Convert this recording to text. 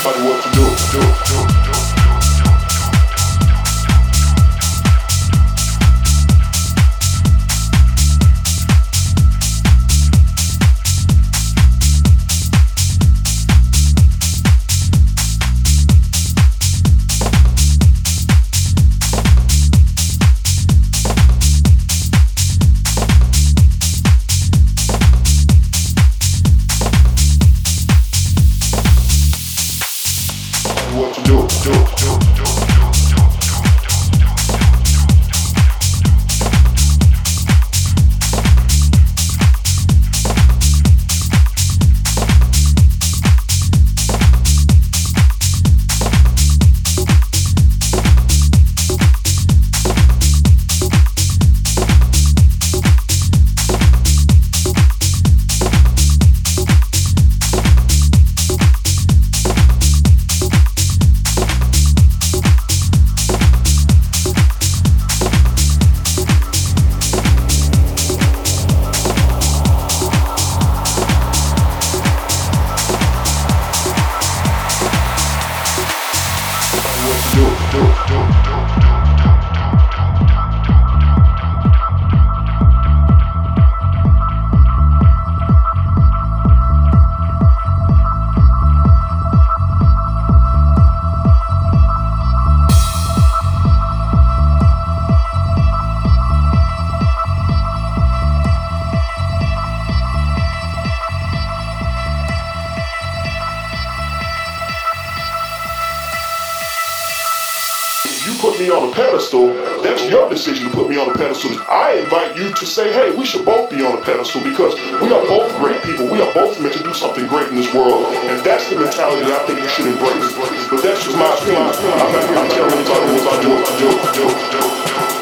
anybody what to do. What to do. You put me on a pedestal, that's your decision to put me on a pedestal. I invite you to say, hey, we should both be on a pedestal because we are both great people. We are both meant to do something great in this world. And that's the mentality that I think you should embrace. But that's just my opinion. I'm not here to tell anybody what to do.